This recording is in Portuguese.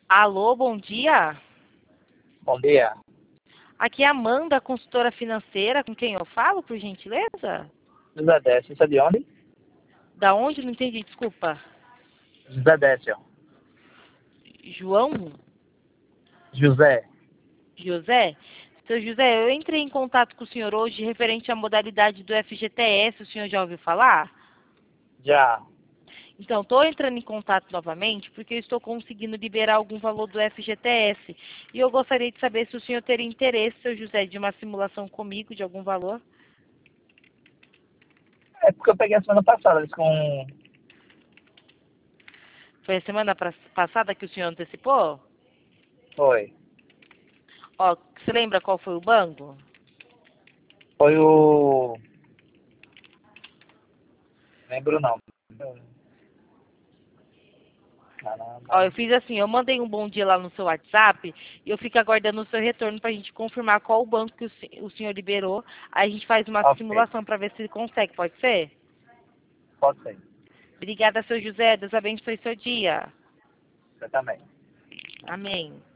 Alô, bom dia. Bom dia. Aqui é a Amanda, consultora financeira, com quem eu falo, por gentileza? José Décio, você é de onde? Da onde? Não entendi, desculpa. José Décio. João? José. José? Seu José, eu entrei em contato com o senhor hoje referente à modalidade do FGTS, o senhor já ouviu falar? Já. Então, estou entrando em contato novamente porque eu estou conseguindo liberar algum valor do FGTS. E eu gostaria de saber se o senhor teria interesse, seu José, de uma simulação comigo de algum valor. É porque eu peguei a semana passada, eles com... Foi a semana passada que o senhor antecipou? Foi. Ó, você lembra qual foi o banco? Foi o... Lembro não. Ó, Caramba. eu fiz assim, eu mandei um bom dia lá no seu WhatsApp e eu fico aguardando o seu retorno para a gente confirmar qual o banco que o senhor liberou. Aí a gente faz uma Ok. simulação para ver se ele consegue, pode ser? Pode ser. Obrigada, seu José. Deus abençoe seu dia. Você também. Amém.